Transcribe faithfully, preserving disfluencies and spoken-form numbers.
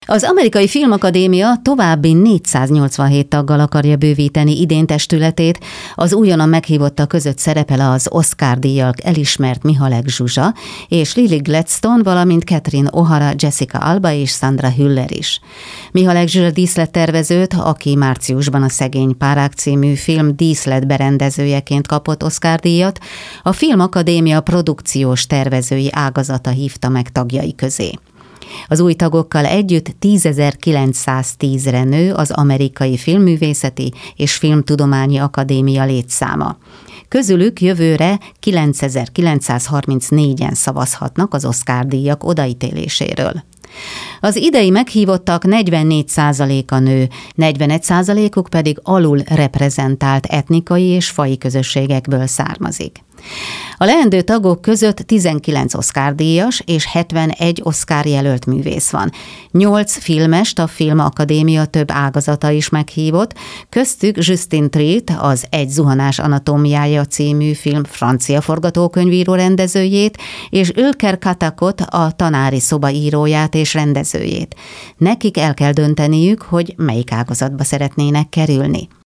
Az Amerikai Filmakadémia további négyszáznyolcvanhét taggal akarja bővíteni idén testületét. Az újonnan meghívottak között szerepel az Oscar-díjjal elismert Mihalek Zsuzsa és Lily Gladstone, valamint Catherine O'Hara, Jessica Alba és Sandra Hüller is. Mihalek Zsuzsa díszlettervezőt, aki márciusban a Szegény párák című film díszletberendezőjeként kapott Oscar-díjat, a Filmakadémia produkciós tervezői ágazata hívta meg tagjai közé. Az új tagokkal együtt tízezer-kilencszáztízre nő az Amerikai Filmművészeti és Filmtudományi Akadémia létszáma. Közülük jövőre kilencezer-kilencszázharmincnégyen szavazhatnak az Oscar-díjak odaítéléséről. Az idei meghívottak negyvennégy százaléka nő, negyvenegy százalékuk pedig alul reprezentált etnikai és faji közösségekből származik. A leendő tagok között tizenkilenc Oscar-díjas és hetvenegy Oscar jelölt művész van. Nyolc filmest a Filmakadémia több ágazata is meghívott, köztük Justin Triet, az Egy zuhanás anatómiája című film francia forgatókönyvíró rendezőjét, és Ülker Katakot, a tanári szoba íróját és rendezőjét. Nekik el kell dönteniük, hogy melyik ágazatba szeretnének kerülni.